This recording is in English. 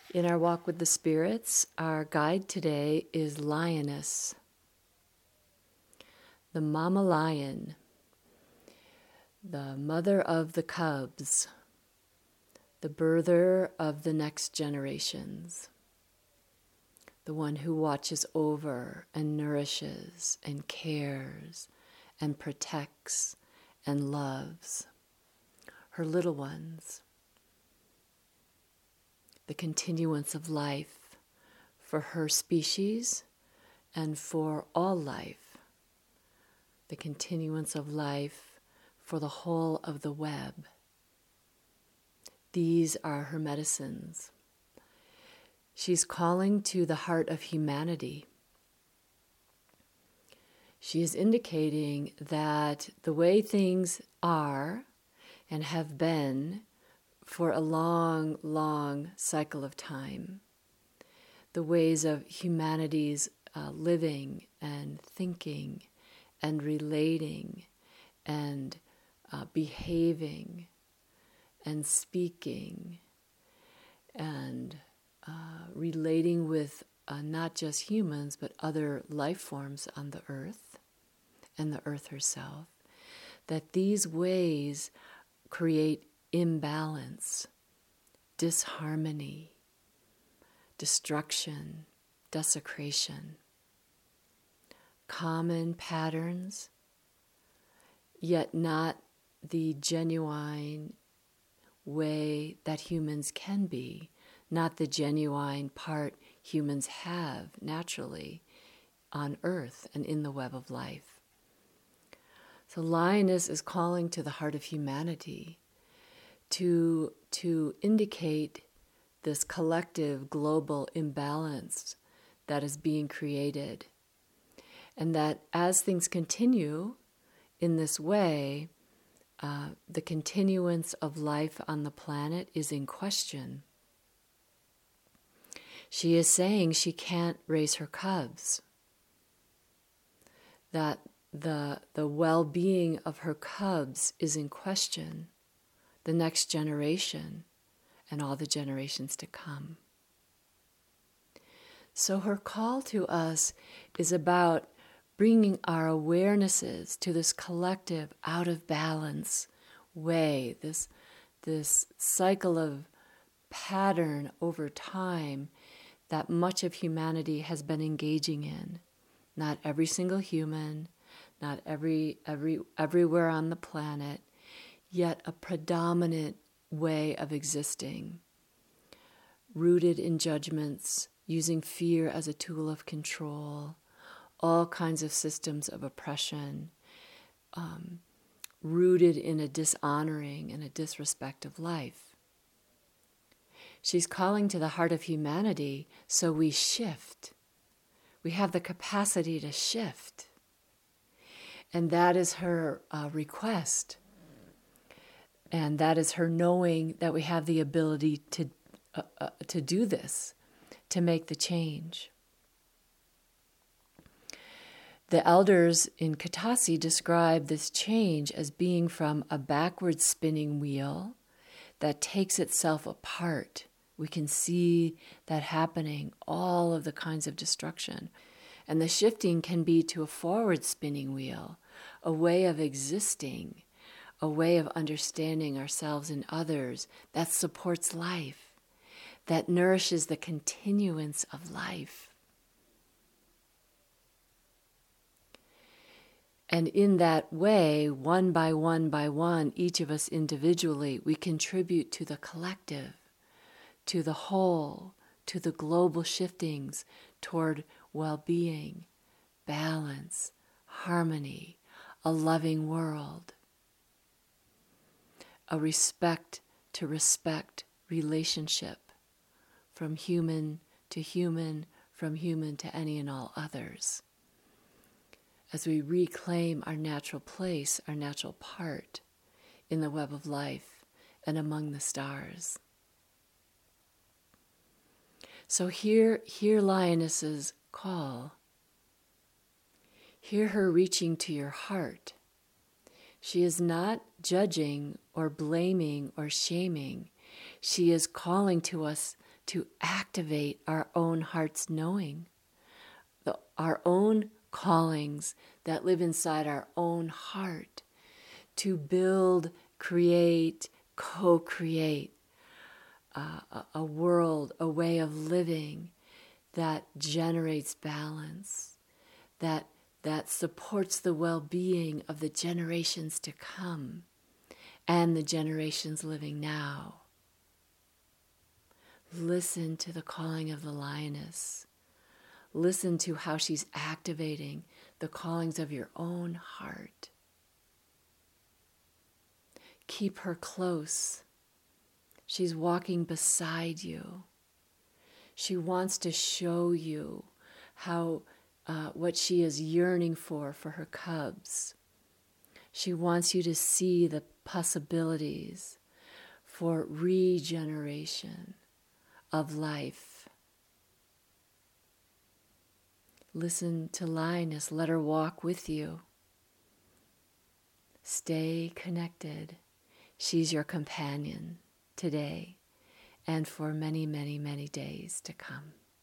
In our walk with the spirits, our guide today is Lioness, the mama lion, the mother of the cubs, the birther of the next generations, the one who watches over and nourishes and cares and protects and loves her little ones. The continuance of life for her species and for all life. The continuance of life for the whole of the web. These are her medicines. She's calling to the heart of humanity. She is indicating that the way things are and have been for a long, long cycle of time, the ways of humanity's living and thinking and relating and behaving and speaking and relating with not just humans but other life forms on the earth and the earth herself, that these ways create imbalance, disharmony, destruction, desecration, common patterns, yet not the genuine way that humans can be, not the genuine part humans have naturally on earth and in the web of life. So Lioness is calling to the heart of humanity to indicate this collective global imbalance that is being created. And that as things continue in this way, the continuance of life on the planet is in question. She is saying she can't raise her cubs, that the well-being of her cubs is in question, the next generation and all the generations to come. So her call to us is about bringing our awarenesses to this collective out of balance way, this cycle of pattern over time that much of humanity has been engaging in. Not every single human, not everywhere on the planet, yet a predominant way of existing, rooted in judgments, using fear as a tool of control, all kinds of systems of oppression, rooted in a dishonoring and a disrespect of life. She's calling to the heart of humanity so we shift. We have the capacity to shift. And that is her request. And that is her knowing that we have the ability to do this, to make the change. The elders in Katasi describe this change as being from a backward spinning wheel that takes itself apart. We can see that happening, all of the kinds of destruction. And the shifting can be to a forward spinning wheel, a way of existing, a way of understanding ourselves and others that supports life, that nourishes the continuance of life. And in that way, one by one, each of us individually, we contribute to the collective, to the whole, to the global shiftings toward well-being, balance, harmony, a loving world, a respect to respect relationship from human to human, from human to any and all others. As we reclaim our natural place, our natural part in the web of life and among the stars. So hear Lioness's call. Hear her reaching to your heart. She is not judging or blaming or shaming. She is calling to us to activate our own heart's knowing, our own callings that live inside our own heart, to build, create, co-create a world, a way of living that generates balance, that supports the well-being of the generations to come and the generations living now. Listen to the calling of the lioness. Listen to how she's activating the callings of your own heart. Keep her close. She's walking beside you. She wants to show you how what she is yearning for her cubs. She wants you to see the possibilities for regeneration of life. Listen to Lioness. Let her walk with you. Stay connected. She's your companion today and for many, many, many days to come.